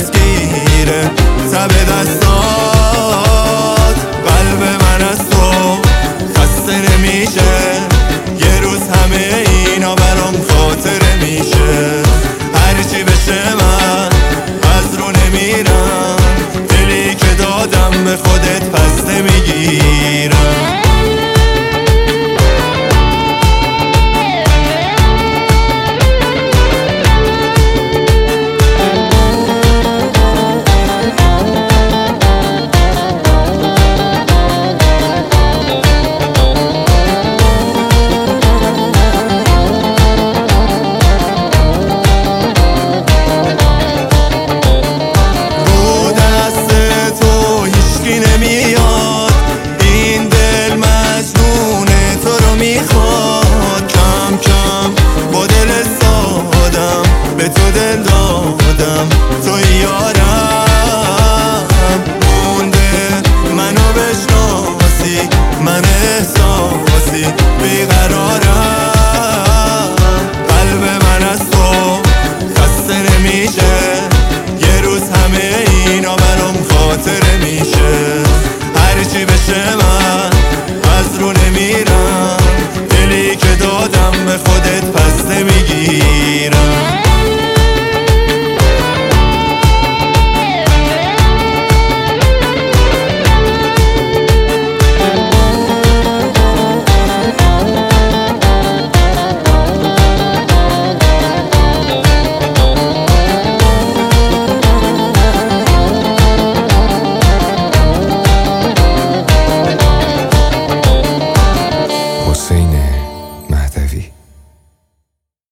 دستگیره تب دستات. قلب من از تو خسته نمیشه، یه روز همه اینا برام خاطره میشه. هرچی بشه من از رو نمیرم، دلی که دادم به خودت پس نمیگیرم. به تو دل دادم، توی یارم مونده منو بشناسی، من